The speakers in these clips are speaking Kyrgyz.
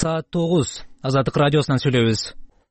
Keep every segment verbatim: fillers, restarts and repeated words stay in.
саат тогуз. Азаттык радиосунан сүйлөйбүз.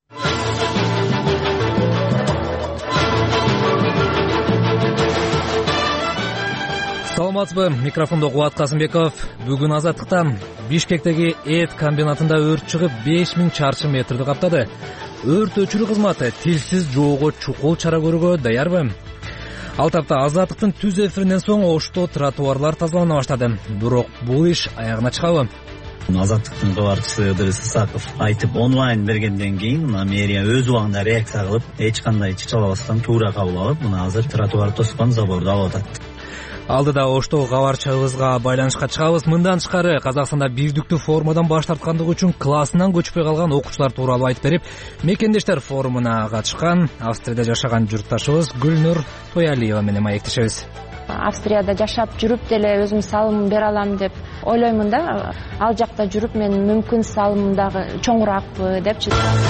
Саламатсызбы, микрофондо Кубат Касымбеков. Бүгүн Азаттыкта Бишкектеги эт комбинатында өрт чыгып беш миң чарчы метрди каптады. Өрт өчүрүү кызматы тилсиз жоого чукул чара көрүүгө даярбы? Ал тапта Азаттыктын түз эфиринен соң Ошто тротуарлар тазалана баштады. Бирок бул иш аягына чыгабы? Азаттыктын кабарчысы Ыдырыс Исаков айтып онлайн бергенден кийин мына мэрия өз убагында реакция кылып, эч кандай чычалабастан туура кабыл алып, мына азыр тротуар тоскон заборду алып атат. Алдыда Ошто кабарчыбызга байланышка чыгабыз. Мындан тышкары Казакстанда бирдиктүү формадан баш тарткандыгы үчүн классынан көчпөй калган окуучулар тууралуу айтып берип, мекендештер форумуна катышкан Австрияда жашаган журтташыбыз Гүлнур Тоялиева менен маектешебиз. Австрияда жашап жүрүп деле өзүм салым бере алам деп ойлоймун да. Ал жакта жүрүп мен мүмкүн салымым дагы чоңураакпы депчи.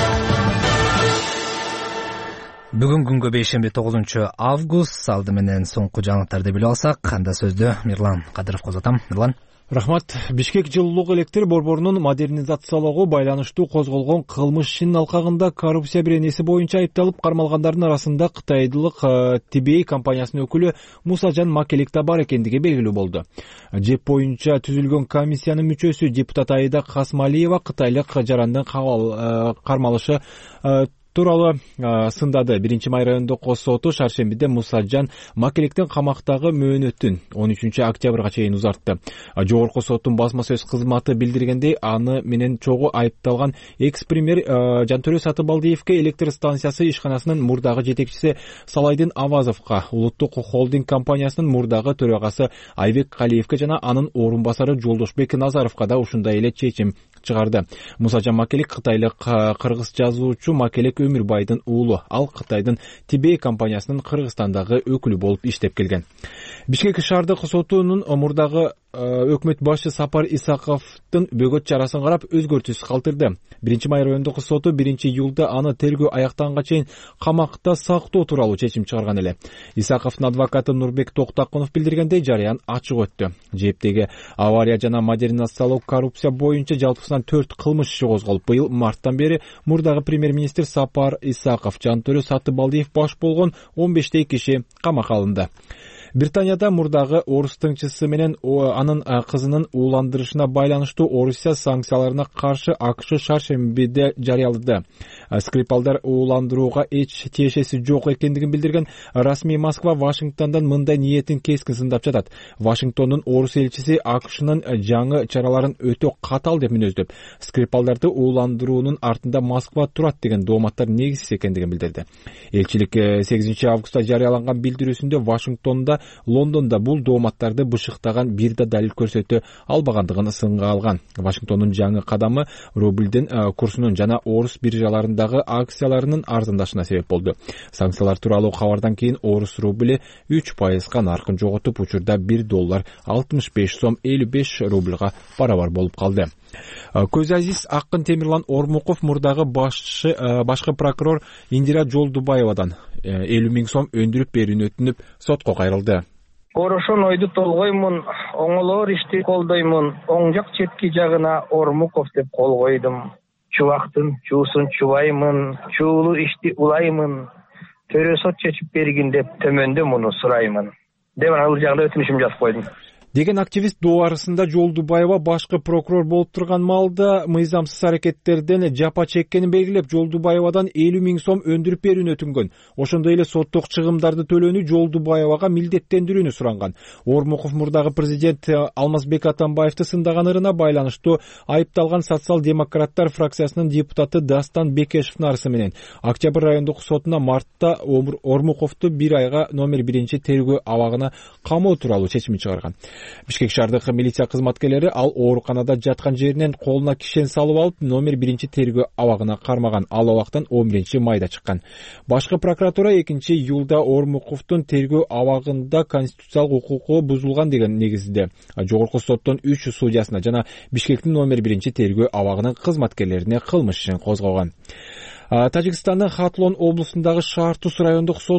Бүгүн күнгө бейшемби тогузунчу август, салды менен соңку жаңылыктарды билип алсак, анда сөздү Мирлан Кадыровго узатам. Мирлан. Рахмат. Бишкек жылуулук электр борборунун модернизациялоого байланыштуу козголгон кылмыш ишинин алкагында коррупция беренеси боюнча айыпталып кармалгандардын арасында кытайлык Тибей компаниясынын өкүлү Мусажан Макелик да бар экендиги белгилүү болду. Жеп боюнча түзүлгөн комиссиянын мүчөсү депутат Аида Касмалиева кытайлык жарандын кармалышы тууралуу сындады. Биринчи май райондук соту шаршембиде Мусажан Макеликтин камактагы мөөнөтүн он үчүнчү октябрга чейин узартты. Жогорку соттун басма сөз кызматы билдиргендей, аны менен чогуу айыпталган экс-премьер Жантөрө Сатыбалдиевке электр станциясы ишканасынын мурдагы жетекчиси Салайдын Авазовго, улуттук холдинг компаниясынын мурдагы төрагасы Айбек Калиевке жана анын орун басары Жолдошбек Назаровго да ушундай эле чечим чыгарды. Мусажан Макелик кытайлык кыргыз жазуучу Макелик Өмүрбайдын уулу. Ал Кытайдын Тибей компаниясынын Кыргызстандагы өкүлү болуп иштеп келген. Бишкек шаардык сотунун мурдагы өкмөт башчы Сапар Исаковдун бөгөт чарасын карап өзгөртүүсүз калтырды. Биринчи май райондук соту биринчи июлда аны тергөө аяктанганга чейин камакта сактоо тууралуу чечим чыгарган эле. Исаковдун адвокаты Нурбек Токтакунов билдиргендей, жарыян ачык өттү. Жептеги авария жана модернизациялоо коррупция боюнча жалпысынан төрт кылмыш иши козголуп, быйыл марттан бери мурдагы премьер-министр Сапар Исаков, Жантөрө Сатыбалдиев баш болгон он бештей киши камакка алынды. Британияда мурдагы орус тыңчысы менен анын кызынын ууландырышына байланыштуу Орусия санкцияларына каршы АКШ шаршембиде жарыялады. Скрипалдар ууландырууга эч тиешеси жок экендигин билдирген расмий Москва Вашингтондон мындай ниетин кескин сындап жатат. Вашингтондун орус элчиси АКШнын жаңы чараларын өтө катал деп мүнөздөп, скрипалдарды ууландыруунун артында Москва турат деген дооматтар негизсиз экендигин билдирди. Элчилик сегизинчи августта жарыяланган билдирүүсүндө Вашингтонда, Лондонда бул дооматтарды бышыктаган бир да далил көрсөтө албагандыгын сынга алган. Вашингтондун жаңы кадамы рубльдин курсунун жана орус биржаларындагы акцияларынын арзандашына себеп болду. Санкциялар тууралуу кабардан кийин орус рубли үч пайызга наркын жоготуп, учурда бир доллар алтымыш беш сом элүү беш рубльга барабар болуп калды. Көз Азиз Акын Темирлан Ормуков мурдагы башчы башкы прокурор Индира Жолдубаевадан элүү миң сом өндүрүп берүүнү өтүнүп сотко кайрылды. Орошон ойду толгоймун, оңолоор ишти колдоймун, оң жак четки жагына Ормуков деп кол койдум. Чубактын чуусун чубаймын, чуулуу ишти улаймын, төрө сот чечип бергин деп төмөндө муну сураймын деп ал жагында өтүнүшүм жазып койдум деген активист дуарысында Жолдубаева башкы прокурор болуп турган маалда мыйзамсыз аракеттерден жапа чеккенин белгилеп, Жолдубаевадан элүү миң сом өндүрүп берүүнү өтүнгөн. Ошондой эле соттук чыгымдарды төлөөнү Жолдубаевага милдеттендирүүнү суранган. Ормуков мурдагы президент Алмазбек Атамбаевди сындаган ырына байланыштуу айыпталган социал-демократтар фракциясынын депутаты Дастан Бекешевдин арызы менен Октябрь райондук сотуна мартта Ормуковду бир айга номер биринчи тергөө абагына камоо тууралуу чечим чыгарган. Бишкек шаардык милиция кызматкерлери ал ооруканада жаткан жеринен колуна кишен салып алып, номер биринчи тергөө абагына кармаган. Ал абактан он биринчи майда чыккан. Башкы прокуратура экинчи июлда Ормуковдун тергөө абагында конституциялык укугу бузулган деген негизде жогорку соттун үч судьясына жана Бишкектин номер биринчи тергөө абагынын кызматкерлерине кылмыш ишин козгогон. Тажикстандын Хатлон облусундагы Шартус райондук соту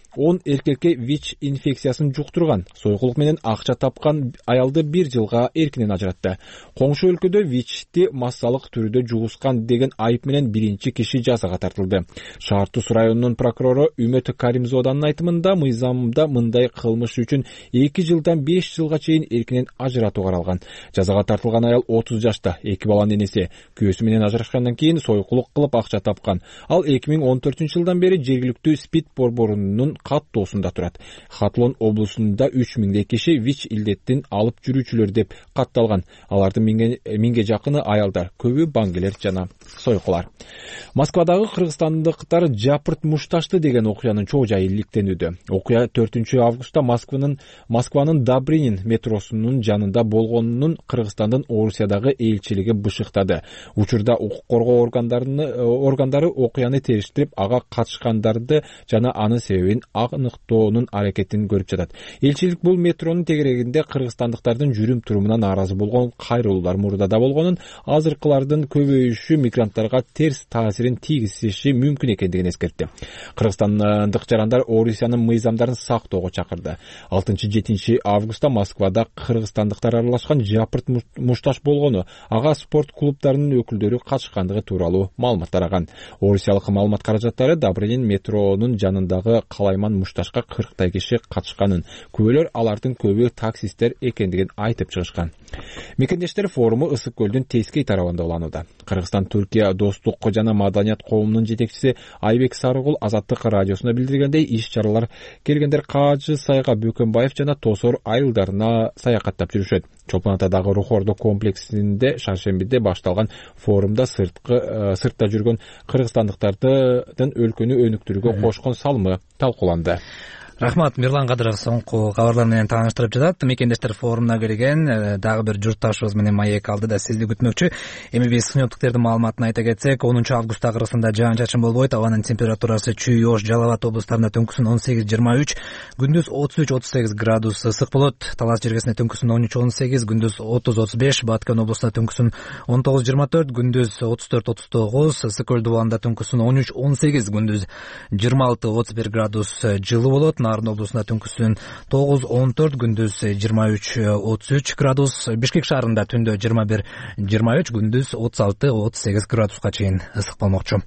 он эркекке ВИЧ инфекциясын жуктурган. Сойкулук менен акча тапкан аялды бир жылга эркинен ажыратты. Коңшу өлкөдө ВИЧти массалык түрдө жугускан деген айып менен биринчи киши жазага тартылды. Шаар Туз районунун прокурору Үмөт Каримзоданын айтымында мыйзамда мындай кылмыш үчүн эки жылдан беш жылга чейин эркинен ажыратуу каралган. Жазага тартылган аял отуз жашта, эки баланын энеси. Күйөөсү менен ажырашкандан кийин сойкулук кылып акча тапкан. Ал эки миң он төртүнчү жылдан бери жергиликтүү СПИД борборунун каттоосунда турат. Хатлон облусунда үч миңдей киши ВИЧ илдеттин алып жүрүүчүлөр деп катталган. Алардын миңге жакыны аялдар, көбү баңгелер жана сойкулар. Москвадагы кыргызстандыктар жапырт мушташты деген окуянын чоо жайы иликтенүүдө. Окуя төртүнчү августта Москванын Москванын Добрынин метросунун жанында болгонунун Кыргызстандын Орусиядагы элчилиги бышыктады. Учурда укук коргоо органдары окуяны териштирип, ага катышкандарды жана анын себебин аныктоонун аракетин көрүп жатат. Элчилик бул метронун тегерегинде кыргызстандыктардын жүрүм турумуна нааразы болгон кайрылуулар мурда да болгонун, азыркылардын көбөйүшү мигранттарга терс таасирин тийгизиши мүмкүн экендигин эскертти. Кыргызстандык жарандар Орусиянын мыйзамдарын сактоого чакырды. алтынчы жетинчи августта Москвада кыргызстандыктар аралашкан жапырт мушташ болгону, ага спорт клубдарынын өкүлдөрү катышкандыгы тууралуу маалымат тараган. Орусиялык маалымат каражаттары Добрынин метронун жанындагы калайман мушташка кырктай киши катышканын, күбөлөр алардын көбү таксисттер экендигин айтып чыгышкан. Мекендештер форуму Ысык көлдүн Тескей тарабында уланууда. Кыргызстан Түркия достук жана маданият коомунун жетекчиси Айбек Сарыгул Азаттык радиосуна билдиргендей, иш-чаралар келгендер Кажы Сайга Бөкөнбаев жана Тосор айылдарына саякаттап жүрүшөт. Чолпон Атадагы Рухордо комплексинде шаршембиде башталган форумда сырткы сыртта жүргөн кыргызстандыктардын өлкөнү өнүктүрүүгө кошкон салымы талкууланды. Рахмат, Мирлан Кадыров соңку кабарлар менен тааныштырып жатат. Мекендештер форумуна келген дагы бир журтташыбыз менен маек алды да сизди күтмөкчү. Эми биз синоптиктердин маалыматын айта кетсек, онунчу августта Кыргызстанда жаан-чачын болбойт. Абанын температурасы Чүй, Ош, Жалал Абад облустарында түнкүсүн он сегиз жыйырма үч, күндүз отуз үч отуз сегиз градус ысык болот. Талас жергесинде түнкүсүн он үч он сегиз, күндүз отуз отуз беш, Баткен облусунда түнкүсүн он тогуз жыйырма төрт, күндүз отуз төрт отуз тогуз, Ысык көл дубалында түнкүсүн он үч он сегиз, күндүз жыйырма алты отуз бир градус жылуу болот. Нарын облусунда түнкүсүн тогуз он төрт, күндүз жыйырма үч отуз үч градус. Бишкек шаарында түндө жыйырма бир жыйырма үч, күндүз отуз алты отуз сегиз градуска чейин ысык болмокчу.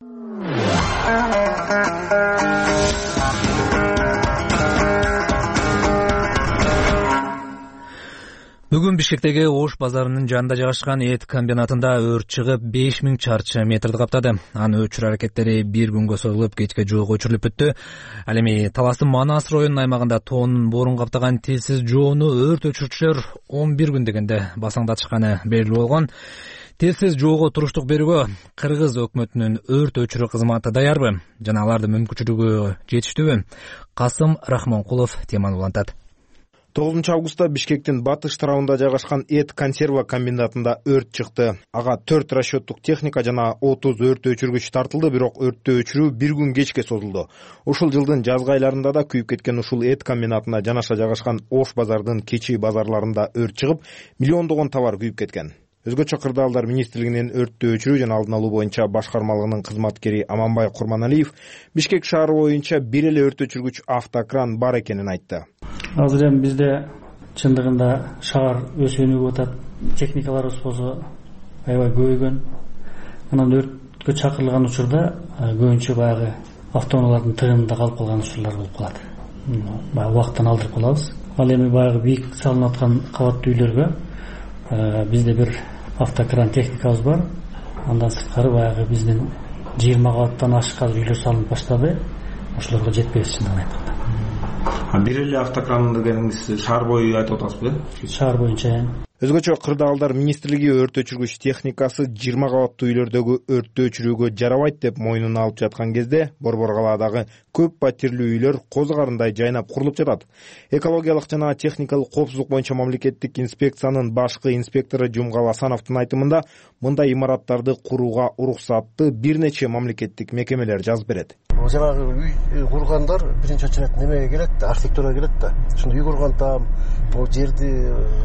Бүгүн Бишкектеги Ош базарынын жанында жайгашкан эт комбинатында өрт чыгып беш миң чарчы метрди каптады. Анын өчүрүү аракеттери бир күнгө созулуп, кечке жууга өчүрүлүп бүттү. Ал эми Таластын Манас районунун аймагында тоонун боорун каптаган тилсиз жоону өрт өчүрүүчүлөр он бир күн дегенде басаңдатышканы белгилүү болгон. Тилсиз жоого туруштук берүүгө Кыргыз өкмөтүнүн өрт өчүрүү кызматы даярбы жана алардын мүмкүнчүлүгү жетиштүүбү? Касым Рахмонкулов теманы улантат. тогузунчу августта Бишкектин батыш тарабында жайгашкан эт консерва комбинатында өрт чыкты. Ага төрт расчеттук техника жана отуз өрт өчүргүч тартылды, бирок өрттү өчүрүү бир күн кечке созулду. Ушул жылдын жазгы айларында да күйүп кеткен ушул эт комбинатына жанаша жайгашкан Ош базардын кечи базарларында өрт чыгып, миллиондогон товар күйүп кеткен. Өзгөчө Кырдаалдар министрлигинин өрттү өчүрүү жана алдын алуу боюнча башкармалыгынын кызматкери Аманбай Курманалиев Бишкек шаары боюнча бир эле өрт өчүргүч автокран бар экенин айтты. Азыр эми бизде чындыгында шаар өсүп атат, техникаларыбыз болсо аябай көбөйгөн. Анан өрткө чакырылган учурда көбүнчө баягы автоунаалардын тыгынында калып калган учурлар болуп калат. Баягы убактан алдырып калабыз. Ал эми баягы бийик салынып аткан кабаттуу үйлөргө бизде бир автокран техникабыз бар. Андан сырткары баягы биздин жыйырма кабаттан ашык азыр үйлөр салынып баштады. Ошолорго жетпейбиз чындыгын айтканда. Бир эле автокран дегениңиз шаар бою айтып атасызбы? Шаар боюнча. Өзгөчө Кырдаалдар министрлиги өрт өчүргүч техникасы жыйырма кабаттуу үйлөрдөгү өрттү өчүрүүгө жарабайт деп мойнуна алып жаткан кезде Борбор калаадагы көп паттирлүү үйлөр козу карындай жайнап курулуп жатат. Экологиялык жана техникалык коопсуздук боюнча мамлекеттик инспекциянын башкы инспектору Жумгал Асановдун айтымында, мындай имараттарды курууга уруксатты бир нече мамлекеттик мекемелер жазып берет. жанагы үй кургандар биринчи очередь немеге келет да, архитектурага келет да. Ошондо үй кургандам, могу жерди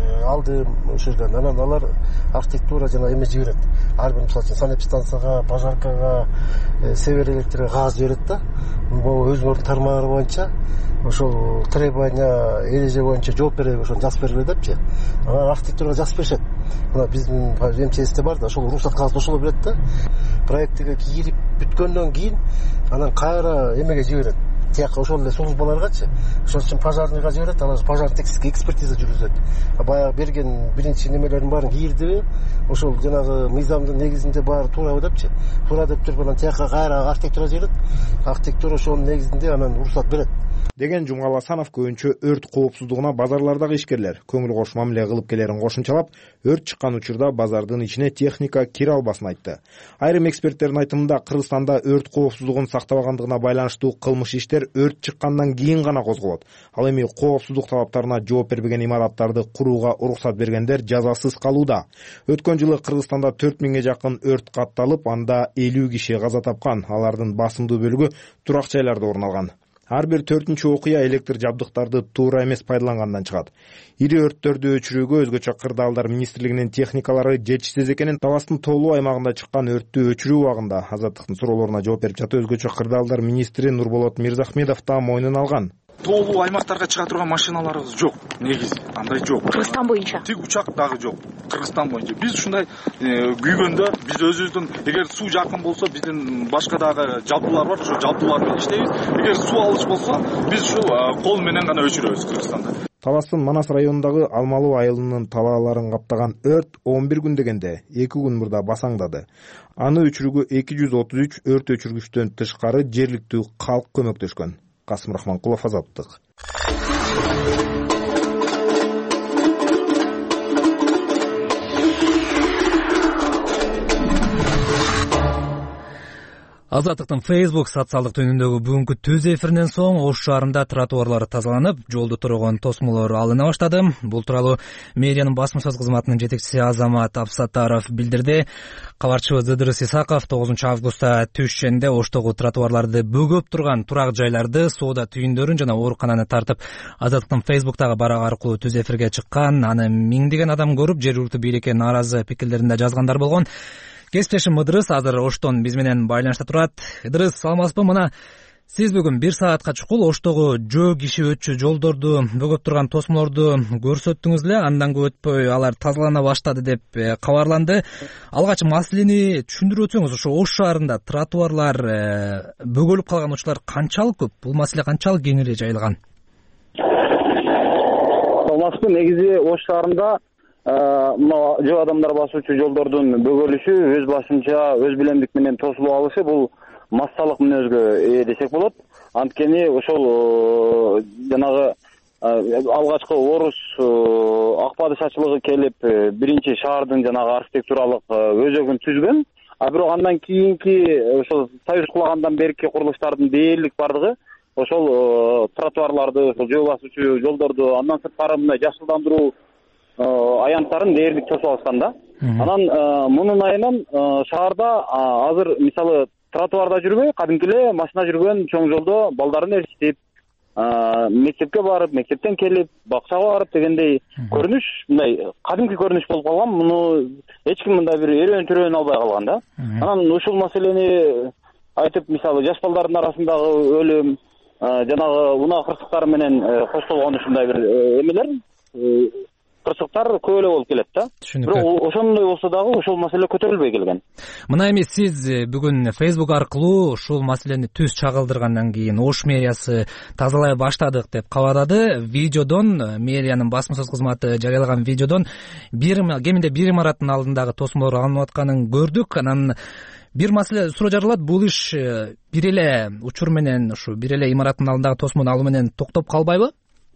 алдым ошол жерден. Анан алар архитектура жана эме жиберет. Ар бир мисалы үчүн санэпидстанцияга, пожаркага, север электрге кагаз жиберет да. Могу өзүңөрдүн тармактары боюнча ошол требования, эреже боюнча жооп берип, ошону жазып бергиле депчи. Анан архитектурага жазып беришет. Мына биздин МЧСте бар да, ошол уруксат кагаз ошол берет да. Проектиге кирип бүткөндөн кийин анан кайра эмеге жиберет. Тияка ошол эле службаларгачы. Ошон үчүн пожарныйга жиберет, алар пожар техник экспертиза жүргүзөт. Баягы берген биринчи немелердин баарын кийирдиби, ошол жанагы мыйзамдын негизинде баары туурабы депчи. Туура деп туруп анан тияка кайра архитектура жиберет. Архитектура ошонун негизинде анан уруксат берет деген Жумгал Асанов көбүнчө өрт коопсуздугуна базарлардагы ишкерлер көңүл кош мамиле кылып келерин кошумчалап, өрт чыккан учурда базардын ичине техника кире албасын айтты. Айрым эксперттердин айтымында Кыргызстанда өрт коопсуздугун сактабагандыгына байланыштуу кылмыш иштер өрт чыккандан кийин гана козголот. Ал эми коопсуздук талаптарына жооп бербеген имараттарды курууга уруксат бергендер жазасыз калууда. Өткөн жылы Кыргызстанда төрт миңге жакын өрт катталып, анда элүү киши каза тапкан. Алардын басымдуу бөлүгү турак жайларда орун алган. Ар бир төртүнчү окуя электр жабдыктарды туура эмес пайдалангандан чыгат. Ири өрттөрдү өчүрүүгө өзгөчө Кырдаалдар министрлигинин техникалары жетишсиз экенин, Таластын тоолуу аймагында чыккан өрттү өчүрүү убагында Азаттыктын суроолоруна жооп берип жатып, өзгөчө Кырдаалдар министри Нурболот Мирзахмедов да мойнуна алган. Тоолуу аймактарга чыга турган машиналарыбыз жок, негизи андай жок. Кыргызстан боюнча тик учак дагы жок. Кыргызстан боюнча биз ушундай күйгөндө биз өзүбүздүн, эгер суу жакын болсо, биздин башка дагы жабдуулар бар, ошо жабдуулар менен иштейбиз. Эгер суу алыш болсо, биз ушу кол менен гана өчүрөбүз Кыргызстанда. Таластын Манас районундагы Алмалуу айылынын талааларын каптаган өрт он бир күн дегенде эки күн мурда басаңдады. Аны өчүрүүгө эки жүз отуз үч өрт өчүргүчтөн тышкары жергиликтүү калк көмөктөшкөн. Касым Рахманкулов, Азаттык. Азаттыктын Facebook социалдык түнүндөгү бүгүнкү түз эфиринен соң Ош шаарында тротуарлар тазаланып, жолду турган тосмолор алына баштады. Бул тууралуу мэриянын басма сөз кызматынын жетекчиси Азамат Абсаттаров билдирди. Кабарчыбыз Ыдырыс Исаков тогузунчу августта түшченде Оштогу тротуарларды бөгөп турган турак жайларды, соода түйүндөрүн жана оорукананы тартып, Азаттыктын Facebook'тагы барак аркылуу түз эфирге чыккан. Аны миңдеген адам көрүп, жергиликтүү бийликке нааразы пикирлеринде жазгандар болгон. Кесиптешим Ыдырыс азыр Оштон биз менен байланышта турат. Ыдырыс, саламатсызбы? Мына сиз бүгүн бир саатка чукул Оштогу жөө киши өтчү жолдорду бөгөп турган тосмолорду көрсөттүңүз эле. Андан көп өтпөй алар тазалана баштады деп кабарланды. Алгач маселени түшүндүрүп өтсөңүз, ошо Ош шаарында тротуарлар бөгөлүп калган учурлар канчалык көп? Бул маселе канчалык кеңири жайылган? Саламатсызбы? Негизи Ош шаарында мына жөө адамдар басуучу жолдордун бөгөлүшү өз башынча өз билемдик менен тосулуп алышы бул массалык мүнөзгө ээ десек болот. Анткени ошол жанагы алгачкы орус акпады шачылыгы келип биринчи шаардын жанагы архитектуралык өзөгүн түзгөн. А бирок андан кийинки ошол союз кулагандан берки курулуштардын дээрлик бардыгы ошол тротуарларды, ошол жөө басуучу жолдорду, андан сырткары мындай жашылдандыруу аянттарын дээрлик тосуп алышкан да. Анан мунун айынан шаарда азыр мисалы тротуарда жүрбөй, кадимки эле машина жүргөн чоң жолдо балдарын ээрчитип, мектепке барып, мектептен келип, бакчага барып дегендей көрүнүш, мындай кадимки көрүнүш болуп калган. Муну эч ким мындай бир эрөөн-төрөөн албай калган да. Анан ушул маселени айтып, мисалы жаш балдардын арасындагы өлүм, жанагы унаа кырсыктары менен коштолгон ушундай бир эмелер, кырсыктар көп эле болуп келет да. Бирок ошондой болсо дагы ошол маселе көтөрүлбөй келген. Мына эми сиз бүгүн Facebook аркылуу ушул маселени түз чагылдыргандан кийин Ош мэриясы тазалай баштадык деп кабарлады. Видеодон, мэриянын басма сөз кызматы жарыялаган видеодон бир кеминде бир имараттын алдындагы тосмолор алынып атканын көрдүк. Анан бир маселе суроо жаралат. Бул иш бир эле учур менен, ушу бир эле имараттын алдындагы тосмолду алуу менен токтоп калбайбы?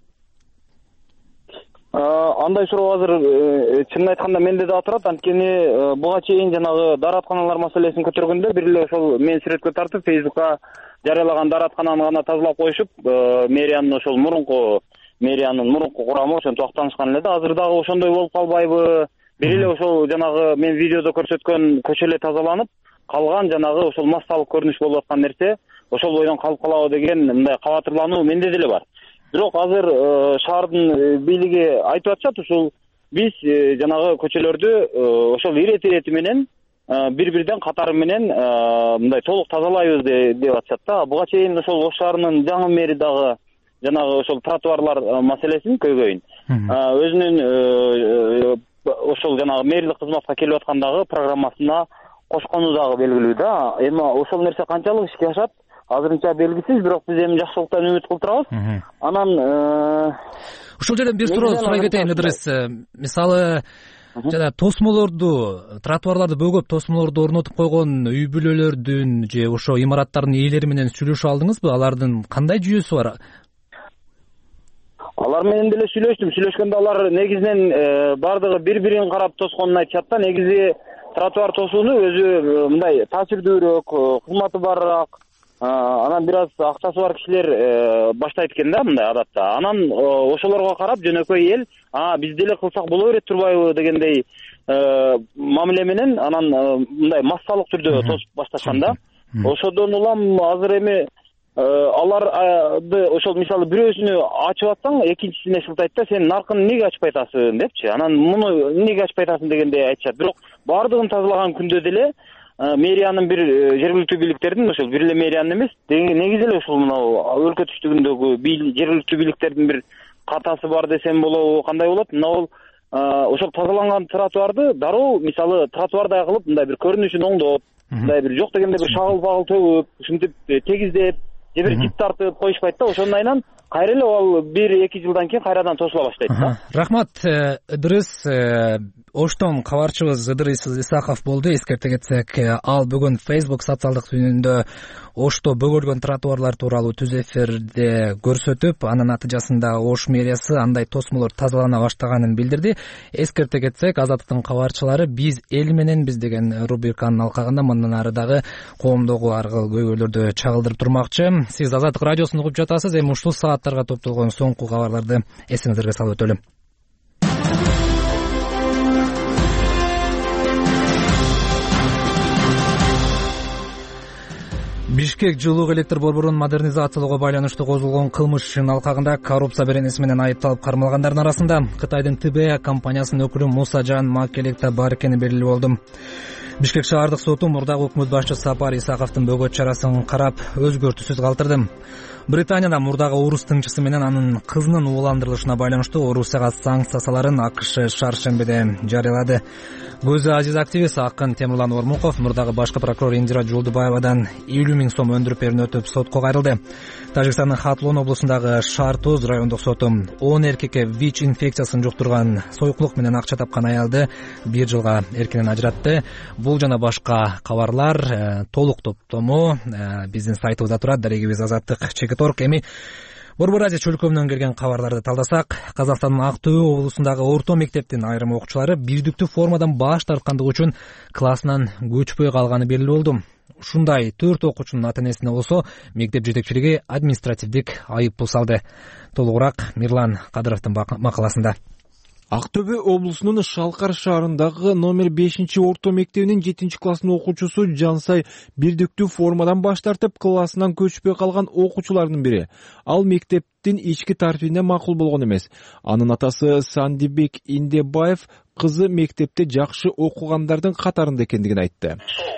Андай суроо азыр чынын айтканда менде да турат. Анткени буга чейин жанагы дааратканалар маселесин көтөргөндө бир эле ошол мен сүрөткө тартып Facebook'ка жарыялаган даараткананы гана тазалап коюшуп, мэриянын ошол мурунку мэриянын мурунку курамы ошентип актанышкан эле да. Азыр дагы ошондой болуп калбайбы? Бир эле ошол жанагы мен видеодо көрсөткөн көчө эле тазаланып, калган жанагы ошол массалык көрүнүш болуп аткан нерсе ошол бойдон калып калабы деген мындай кабатырлануу менде деле бар. Бирок азыр шаардын бийлиги айтып атышат, ушул биз жанагы көчөлөрдү ошол ирети-ирети менен бири-бирден катары менен мындай толук тазалайбыз деп атышат да. Буга чейин ошол Ош шаарынын жаңы мэри дагы жанагы ошол тротуарлар маселесин көйгөйүн өзүнүн ошол жанагы мэрлик кызматка келип аткандагы программасына кошкону дагы белгилүү да. Эми ошол нерсе канчалык ишке ашат азырынча белгисиз, бирок биз эми жакшылыктан үмүт кылдырабыз. Анан ушул жерден бир суроо сурай кетейин Ыдырыс. Мисалы жана тосмолорду, тротуарларды бөгөп тосмолорду орнотуп койгон үй бүлөлөрдүн же ошо имараттардын ээлери менен сүйлөшүп алдыңызбы? Алардын кандай жүйөсү бар? Алар менен деле сүйлөштүм. Сүйлөшкөндө алар негизинен бардыгы бири-бирин карап тосконун айтышат да. Негизи тротуар тосууну өзү мындай таасирдүүрөөк, кызматы барыраак, анан бир аз акчасы бар кишилер баштайт экен да мындай адатта. Анан ошолорго карап жөнөкөй эл, а биз деле кылсак боло берет турбайбы дегендей мамиле менен анан мындай массалык түрдө тосуп башташкан да. Ошодон улам азыр эми аларды ошол мисалы бирөөсүнү ачып атсаң, экинчисине шылтайт да, сен наркын эмнеге ачпай атасың депчи. Анан муну эмнеге ачпай атасың дегендей айтышат. Бирок баардыгын тазалаган күндө деле мэриянын бир жергиликтүү бийликтердин, ошол бир эле мэриянын эмес, негизи эле ушул мына өлкө түштүгүндөгү жергиликтүү бийликтердин бир катасы бар десем болобу, кандай болот? Мына бул ошол тазаланган тротуарды дароо мисалы тротуардай кылып мындай бир көрүнүшүн оңдоп, мындай бир жок дегенде бир шагыл-багыл төгүп, ушинтип тегиздеп, же бир жип тартып коюшпайт да. Ошондон айынан кайра эле ал бир эки жылдан кийин кайрадан тосула баштайт да. Рахмат, Ыдырыс. Оштон кабарчыбыз Ыдырыс Исаков болду. Эскерте кетсек, ал бүгүн Facebook социалдык түйүнүндө Ошто бөгөлгөн тротуарлар тууралуу түз эфирде көрсөтүп, анын натыйжасында Ош мэриясы андай тосмолор тазалана баштаганын билдирди. Эскерте кетсек, Азаттыктын кабарчылары биз эл менен биз деген рубриканын алкагында мындан ары дагы коомдогу ар кыл көйгөйлөрдү чагылдырып турмакчы. Сиз Азаттык радиосун угуп жатасыз. Эми ушул сааттарга топтолгон соңку кабарларды эсиңиздерге салып өтөлүм. Бишкек жылуулук электр борборун модернизациялоого байланыштуу козголгон кылмыш ишинин алкагында коррупция беренеси менен айыпталып кармалгандардын арасында Кытайдын Тэ Бэ А компаниясынын өкүлү Мусажан Макелек да бар экени белгилүү болду. Бишкек шаардык соту мурдагы өкмөт башчысы Сапар Исаковдун бөгөт чарасын карап өзгөртүүсүз калтырды. Британияда мурдагы орус тыңчысы менен анын кызынын ууландырылышына байланыштуу Орусияга санкция саларын АКШ шаршембиде жарыялады. Көзү азиз активист Акын Темирлан Ормуков мурдагы башкы прокурор Индира Жолдубаевадан элүү миң сом өндүрүп берүүнү өтүп сотко кайрылды. Тажикстандын Хатлон облусундагы Шартоз райондук соту он эркекке ВИЧ инфекциясын жуктурган сойкулук менен акча тапкан аялды бир жылга эркинен ажыратты. Бул жана башка кабарлар толук топтому биздин сайтыбызда турат. Дарегибиз Азаттык чекит орг. Эми Борбор Азия чөлкөмүнөн келген кабарларды талдасак, Казакстандын Ак Төө облусундагы орто мектептин айрым окуучулары бирдиктүү формадан баш тарткандыгы үчүн классынан көчпөй калганы белгилүү болду. Ушундай төрт окуучунун ата-энесине болсо мектеп жетекчилиги административдик айып пул салды. Толугураак Мирлан Кадыровдун макаласында. Ак Төө облусунун Шалкар шаарындагы номер бешинчи орто мектебинин жетинчи класстын окуучусу Жансай бирдиктүү формадан баш тартып классынан көчпөй калган окуучулардын бири. Ал мектептин ички тартибине макул болгон эмес. Анын атасы Сандибек Индебаев кызы мектепте жакшы окугандардын катарында экендигин айтты.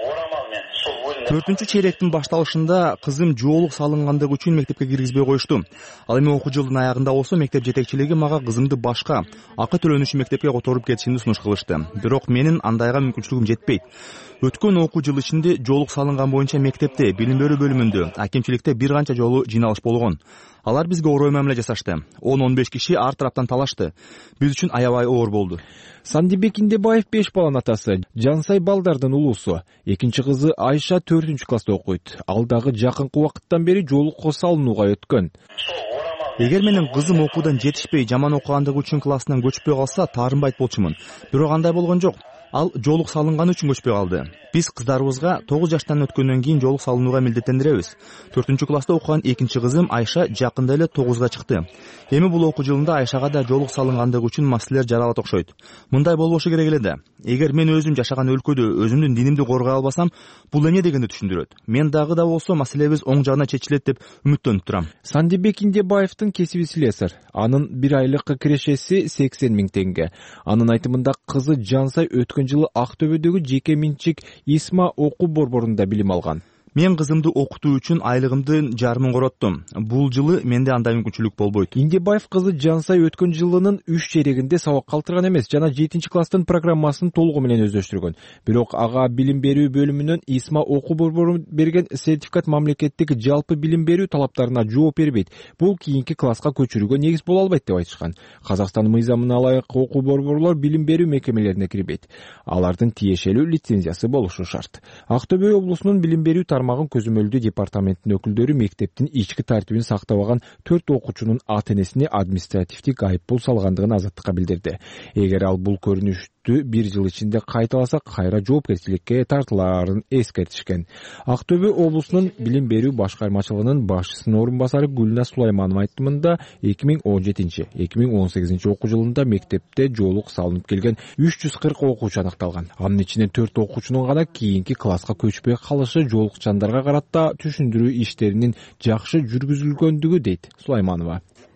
төртүнчү чейректин башталышында кызым жоолук салынгандыгы үчүн мектепке киргизбей коюшту. Ал эми окуу жылдын аягында болсо мектеп жетекчилиги мага кызымды башка акы төлөнүшү мектепке которуп кетишимди сунуш кылышты. Бирок менин андайга мүмкүнчүлүгүм жетпейт. Өткөн окуу жыл ичинде жоолук салынган боюнча мектепте, билим берүү бөлүмүндө, акимчиликте бир канча жолу жыйналыш болгон. Алар бизге орой мамиле жасашты. он он беш киши ар тараптан талашты. Биз үчүн аябай оор болду. Сандибек Индебаев беш баланын атасы, Жансай балдардын улуусу. Экинчи кызы Айша төртүнчү класста окуйт. Ал дагы жакынкы убакыттан бери жоолукка салынууга өткөн. Эгер менин кызым окуудан жетишпей, жаман окугандыгы үчүн классынан көчпөй калса, таарынбайт болчумун. Бирок андай болгон жок. ал жоолук салынганы үчүн көчпөй калды. Биз кыздарыбызга тогуз жаштан өткөндөн кийин жоолук салынууга милдеттендиребиз. төртүнчү класста окуган экинчи кызым Айша жакында эле тогузга чыкты. Эми бул окуу жылында Айшага да жоолук салынгандыгы үчүн маселелер жаралат окшойт. Мындай болбошу керек эле да. Эгер мен өзүм жашаган өлкөдө өзүмдүн динимди коргой албасам, бул эмне дегенди түшүндүрөт. Мен дагы да болсо маселебиз оң жагына чечилет деп үмүттөнүп турам. Сандибек Индебаевдин кесиби слесарь. Анын бир айлык кирешеси сексен миң теңге. Анын айтымында кызы Жансай өткөн жылы Актөбөдөгү жеке менчик Исма окуу борборунда билим алган. Мен кызымды окутуу үчүн айлыгымдын жарымын короттум. Бул жылы менде андай мүмкүнчүлүк болбойт. Индебаев кызы Жансай өткөн жылынын үч чейрегинде сабак калтырган эмес, жана жетинчи класстын программасын толугу менен өздөштүргөн. Бирок ага билим берүү бөлүмүнөн Исма окуу борбору берген сертификат мамлекеттик жалпы билим берүү талаптарына жооп бербейт. Бул кийинки класска көчүрүүгө негиз боло албайт деп айтышкан. Казакстан мыйзамына ылайык окуу борборлор билим берүү мекемелерине кирбейт. Алардын тиешелүү лицензиясы болушу шарт. Актөбө облусунун билим берүү тармагын көзөмөлдөө департаментинин өкүлдөрү мектептин ички тартибин сактабаган төрт окуучунун ата-энесине административдик айыппул салгандыгын Азаттыкка билдирди. Эгер ал бул көрүнүштү бир жыл ичинде кайталаса, кайра жоопкерчиликке тартылаарын эскертишкен. Актөбө облусунун билим берүү башкармачылыгынын башчысынын орун басары Гүлназ Сулайманова айтымында эки миң он жетинчи — эки миң он сегизинчи окуу жылында мектепте жоолук салынып келген үч жүз кырк окуучу аныкталган. Анын ичинен төрт окуучунун гана кийинки класска көчпөй калышы жоолукчандарга карата түшүндүрүү иштеринин жакшы жүргүзүлгөндүгү дейт Сулайманова.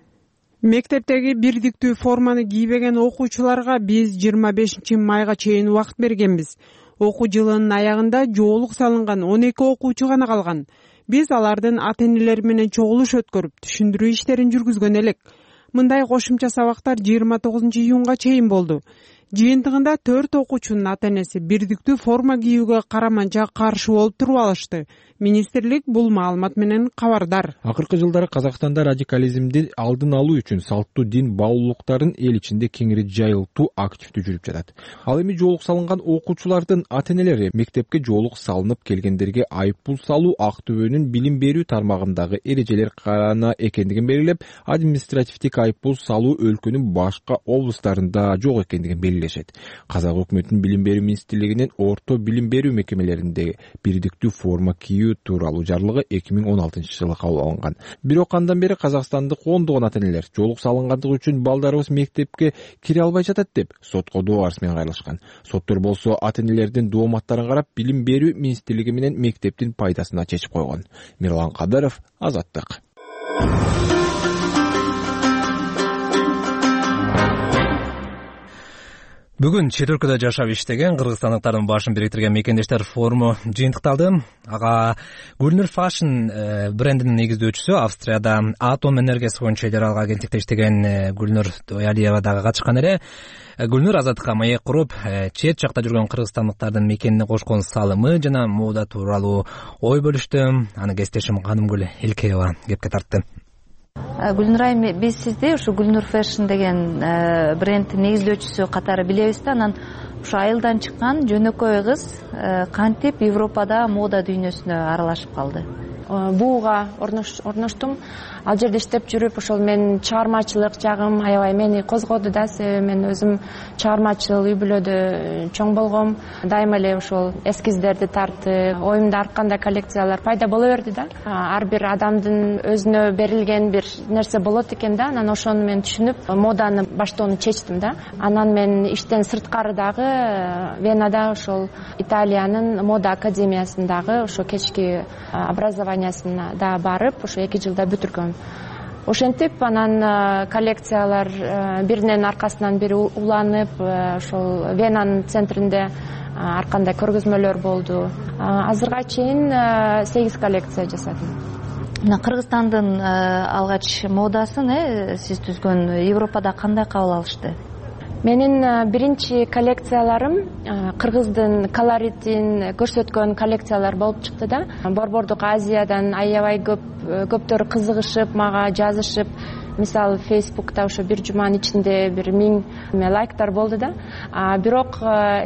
Мектептеги бирдиктүү форманы кийбеген окуучуларга биз жыйырма бешинчи майга чейин убакыт бергенбиз. Окуу жылынын аягында жоолук салынган он эки окуучу гана калган. Биз алардын ата-энелери менен чогулуш өткөрүп, түшүндүрүү иштерин жүргүзгөн элек. Мындай кошумча сабактар жыйырма тогузунчу июнга чейин болду. Жыйынтыгында төрт окуучунун ата-энеси бирдиктүү форма кийүүгө караманча каршы болуп туруп алышты. Министрлик бул маалымат менен кабардар. Акыркы жылдары Казакстанда радикализмди алдын алуу үчүн салттуу дин баулуулуктарын эл ичинде кеңири жайылтуу активдүү жүрүп жатат. Ал эми жоолук салынган окуучулардын ата-энелери мектепке жоолук салынып келгендерге айыппул салуу Актөбөнүн билим берүү тармагындагы эрежелер карана экендигин белгилеп, административдик айыппул салуу өлкөнүн башка облустарында жок экендигин белгилешет. Казак өкмөтүнүн билим берүү министрлигинин орто билим берүү мекемелеринде бирдиктүү форма кийүү тууралуу жарлыгы эки миң он алтынчы жылы кабыл алынган. Бирок андан бери Казакстандык ондогон ата-энелер жоолук салынгандыгы үчүн балдарыбыз мектепке кире албай жатат деп сотко доо арыз менен кайрылышкан. Соттор болсо ата-энелердин дооматтарын карап, билим берүү министрлиги менен мектептин пайдасына чечип койгон. Мирлан Кадыров, Азаттык. Бүгүн чет өлкөдө жашап иштеген кыргызстандыктардын башын бириктирген мекендештер форуму жыйынтыкталды. Ага Гүлнур Фашин брендинин негиздөөчүсү, Австрияда атом энергиясы боюнча эл аралык агенттикте иштеген Гүлнур Тоялиева дагы катышкан эле. Гүлнур Азаттыкка маек куруп, чет жакта жүргөн кыргызстандыктардын мекенине кошкон салымы жана мода тууралуу ой бөлүштү. Аны кесиптешим Канымгүл Элкеева кепке тартты. Гүлнур айым, биз сизди ушу Гүлнур Фэшн деген брендтин негиздөөчүсү катары билебиз да, анан ушу айылдан чыккан жөнөкөй кыз кантип Европада мода дүйнөсүнө аралашып калды? Бууга орноштум. Ал жерде иштеп жүрүп, ошол мен чыгармачылык жагым аябай мени козгоду да. Мен өзүм чыгармачыл үй бүлөдө чоң болгом. Дайыма эле ошол эскиздерди тартып, оюмда ар кандай коллекциялар пайда боло берди да. Ар бир адамдын өзүнө берилген бир нерсе болот экен да. Анан ошону мен түшүнүп, моданы баштоону чечтим да. Анан мен иштен сырткары дагы Венада ошол Италиянын мода академиясындагы ошо кечки образованиясына да барып, ошо эки жылда бүтүргөм. Ошентип анан коллекциялар биринен аркасынан бири уланып, ошол Венанын центринде ар кандай көргөзмөлөр болду. Азырга чейин сегиз коллекция жасадым. Мына Кыргызстандын алгач модасын сиз түзгөн Европада кандай кабыл алышты? Менин биринчи коллекцияларым кыргыздын колоритин көрсөткөн коллекциялар болуп чыкты да. Борбордук Азиядан аябай көп көптөр кызыгышып, мага жазышып, мисалы фейсбукта ошо бир жуманын ичинде бир миң лайктар болду да. Бирок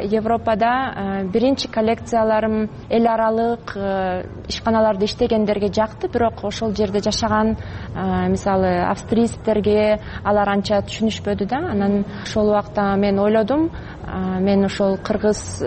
Европада биринчи коллекцияларым эл аралык ишканаларда иштегендерге жакты, бирок ошол жерде жашаган мисалы австрийцтерге алар анча түшүнүшпөдү да. Анан ошол убакта мен ойлодум, мен ошол кыргыз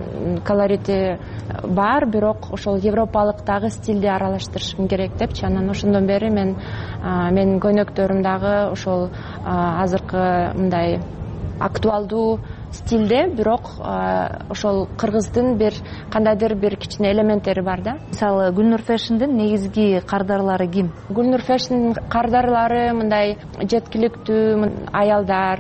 колорити бар, бирок ошол европалык дагы стилди аралаштырышым керек депчи. Анан ошондон бери мен менин көйнөктөрүм дагы ошол азыркы мындай актуалдуу стилде, бирок ошол кыргыздын бир кандайдыр бир кичине элементтери бар да. Мисалы Гүлнур Фэшндин негизги кардарлары ким? Гүлнур Фэшндин кардарлары мындай жеткиликтүү аялдар,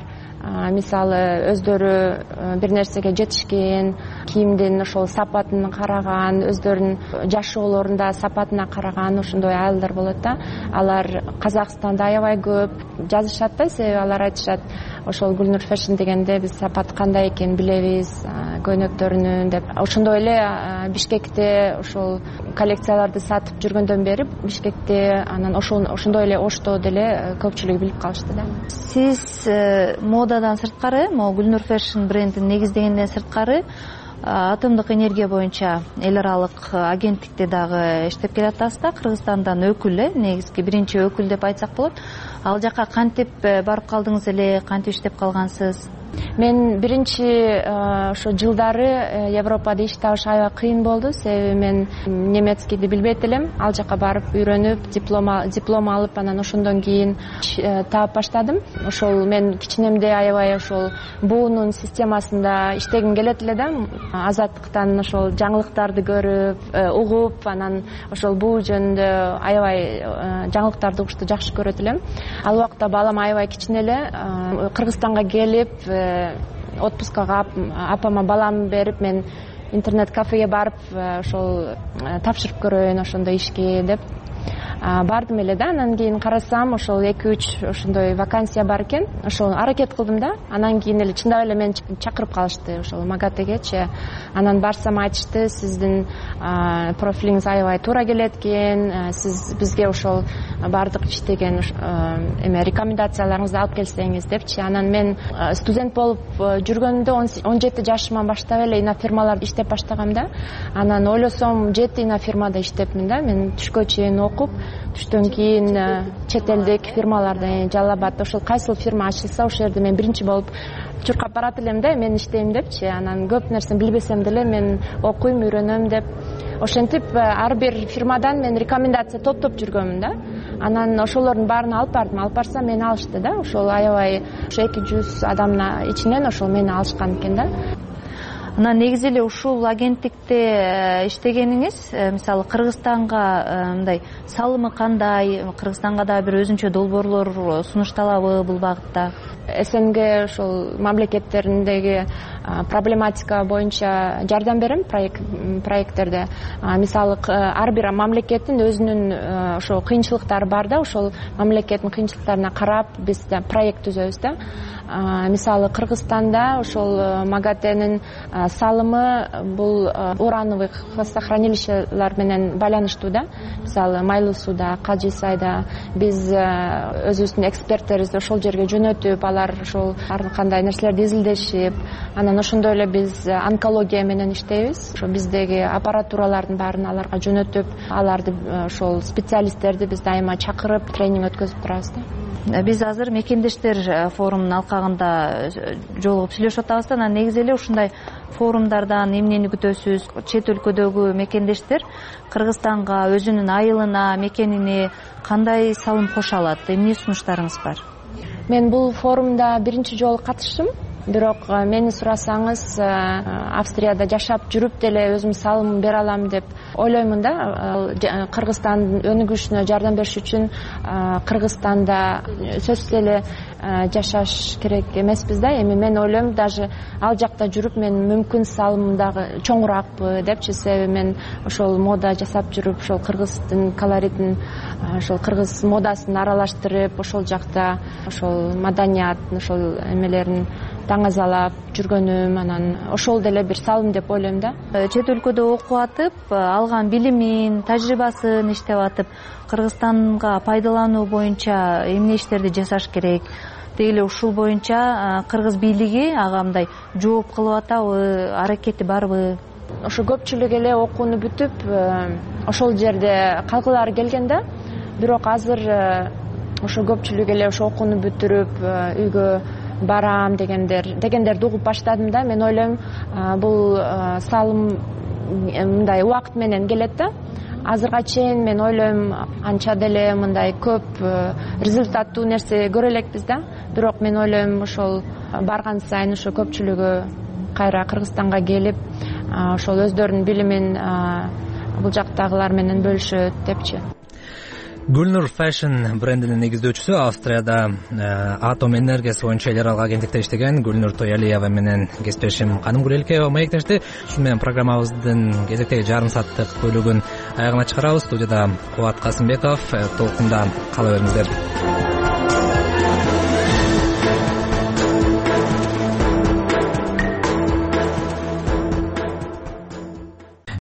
мисалы өздөрү бир нерсеге жетишкен, кийимдин ошол сапатын караган, өздөрүнүн жашоолорунда сапатына караган ошондой аялдар болот да. Алар Казакстанда аябай көп жазышат да, себеби алар айтышат, ошол Гүлнур Фэшн дегенде биз сапат кандай экенин билебиз, көйнөктөрүнүн деп. Ошондой эле Бишкекте ошол коллекцияларды сатып жүргөндөн бери Бишкекте анан ошондой эле Ошто деле көпчүлүгү билип калышты да. Сиз модадан сырткары, могу Гүлнур Фэшн брендин негиздегенден сырткары атомдук энергия боюнча эл аралык агенттикте дагы иштеп келатасыз да. Кыргызстандан өкүл, э негизги биринчи өкүл деп айтсак болот. Ал жака кантип барып калдыңыз эле, кантип иштеп калгансыз? Мен биринчи ошо жылдары Европада иш табыш аябай кыйын болду, себеби мен немецкийди билбейт элем. Ал жака барып үйрөнүп, диплом диплом алып, анан ошондон кийин таап баштадым. Ошол мен кичинемде аябай ошол буунун системасында иштегим келет эле да. Азаттыктан ошол жаңылыктарды көрүп, угуп, анан ошол буу жөнүндө аябай жаңылыктарды угушту жакшы көрөт элем. Ал убакта балам аябай кичине эле. Кыргызстанга келип отпускага апама баламды берип, мен интернет кафеге барып ошол тапшырып көрөйүн ошондой ишке деп бардым эле да. Анан кийин карасам ошол эки үч ошондой вакансия бар экен. Ошол аракет кылдым да. Анан кийин эле чындап эле мени чакырып калышты ошол МАГАТЭгечи. Анан барсам айтышты, сиздин профилиңиз аябай туура келет экен, сиз бизге ошол баардык иштеген эме рекомендацияларыңызды алып келсеңиз депчи. Анан мен студент болуп жүргөндө он жети жашыман баштап эле инофирмаларда иштеп баштагам да. Анан ойлосом жети инофирмада иштепмин да. Мен түшкө чейин окуп, түштөн кийин чет элдик фирмаларда Жалал Абадда ошол кайсыл фирма ачылса ошол жерде мен биринчи болуп чуркап барат элем да, мен иштейм депчи. Анан көп нерсени билбесем деле мен окуйм, үйрөнөм деп. Ошентип ар бир фирмадан мен рекомендация топтоп жүргөнмүн да. Анан ошолордун баарын алып бардым. Алып барсам мени алышты да. Ошол аябай ошо эки жүз адамдын ичинен ошол мени алышкан экен да. Анан негизи эле ушул агенттикте иштегениңиз, мисалы Кыргызстанга мындай салымы кандай? Кыргызстанга да бир өзүнчө долбоорлор сунушталабы бул багытта? СНГ ошол мамлекеттериндеги проблематика боюнча жардам берем проекттерде. Мисалы ар бир мамлекеттин өзүнүн ошо кыйынчылыктары бар да. Ошол мамлекеттин кыйынчылыктарына карап биз проект түзөбүз да. Мисалы Кыргызстанда ошол МАГАТЭнин салымы бул урановый хвостохранилищелер менен байланыштуу да. Мисалы Майлуу сууда, Кажы Сайда биз өзүбүздүн эксперттерибизди ошол жерге жөнөтүп, алар ошол ар кандай нерселерди изилдешип, анан ошондой эле биз онкология менен иштейбиз. Ошо биздеги аппаратуралардын баарын аларга жөнөтүп, аларды ошол специалисттерди биз дайыма чакырып тренинг өткөзүп турабыз да. Биз азыр мекендештер форумунун алкагында жолугуп сүйлөшүп атабыз да. Анан негизи эле ушундай форумдардан эмнени күтөсүз? Чет өлкөдөгү мекендештер Кыргызстанга, өзүнүн айылына, мекенине кандай салым кошо алат? Эмне сунуштарыңыз бар? Мен бул форумда биринчи жолу катыштым. Бирок мени сурасаңыз, Австрияда жашап жүрүп деле өзүм салым бере алам деп ойлоймун да. Кыргызстандын өнүгүшүнө жардам бериш үчүн Кыргызстанда сөзсүз эле жашаш керек эмеспиз да. Эми мен ойлойм, даже ал жакта жүрүп мен мүмкүн салымым дагы чоңуракпы депчи. Себеби мен ошол мода жасап жүрүп, ошол кыргыздын колоритин, ошол кыргыз модасын аралаштырып, ошол жакта ошол маданият, ошол эмелерин даңазалап жүргөнүм, анан ошол деле бир салым деп ойлойм да. Чет өлкөдө окуп атып, алган билимин, тажрыйбасын иштеп атып, Кыргызстанга пайдалануу боюнча эмне иштерди жасаш керек, деги эле ушул боюнча кыргыз бийлиги ага мындай жооп кылып атабы, аракети барбы? Ошо көпчүлүк эле окууну бүтүп, ошол жерде калгылары келген да. Бирок азыр ошо көпчүлүк эле ошо окууну бүтүрүп, үйгө барам дегендер дегендерди угуп баштадым да. Мен ойлойм, бул салым мындай убакыт менен келет да. Азырга чейин мен ойлойм, анча деле мындай көп результаттуу нерсе көрө элекпиз да. Бирок мен ойлойм, ошол барган сайын ошо көпчүлүгү кайра Кыргызстанга келип, ошол өздөрүнүн билимин бул жактагылар менен бөлүшөт депчи. Гүлнур Fashion брендинин негиздөөчүсү, Австрияда атом энергиясы боюнча эл аралык агенттикте иштеген Гүлнур Тоялиева менен кесиптешим Каным Гүлелкеева маектешти. Ушу менен программабыздын кезектеги жарым сааттык бөлүгүн аягына чыгарабыз. Студияда Кубат Касымбеков, толкунда кала бериңиздер.